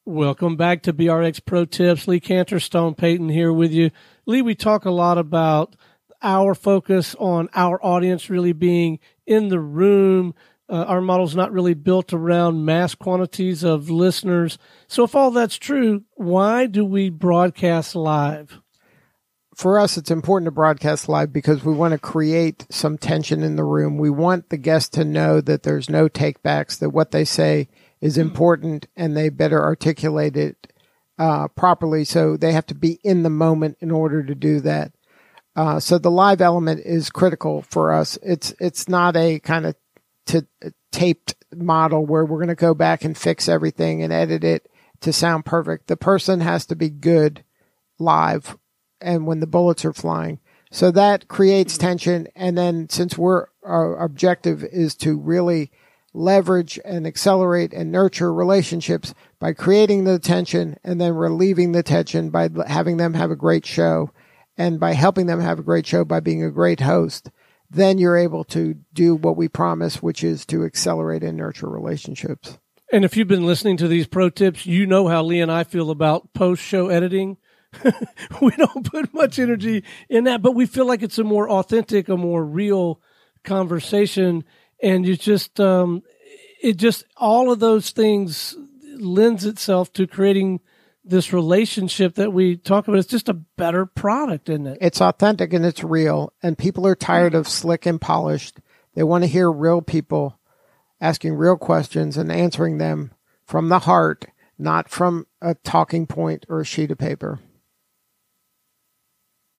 Welcome back to BRX Pro Tips. Lee Cantor, Stone Payton here with you. Lee, we talk a lot about our focus on our audience really being in the room. Our model's not really built around mass quantities of listeners. So if all that's true, why do we broadcast live? For us, it's important to broadcast live because we want to create some tension in the room. We want the guest to know that there's no takebacks, that what they say is important and they better articulate it properly. So they have to be in the moment in order to do that. So the live element is critical for us. It's not a kind of taped model where we're going to go back and fix everything and edit it to sound perfect. The person has to be good live and when the bullets are flying. So that creates tension. And then since our objective is to really leverage and accelerate and nurture relationships by creating the tension and then relieving the tension by having them have a great show and by helping them have a great show by being a great host, then you're able to do what we promise, which is to accelerate and nurture relationships. And if you've been listening to these pro tips, you know how Lee and I feel about post-show editing. We don't put much energy in that, but we feel like it's a more authentic, a more real conversation. And you just, all of those things lends itself to creating this relationship that we talk about. It's just a better product, isn't it? It's authentic and it's real. And people are tired of slick and polished. They want to hear real people asking real questions and answering them from the heart, not from a talking point or a sheet of paper.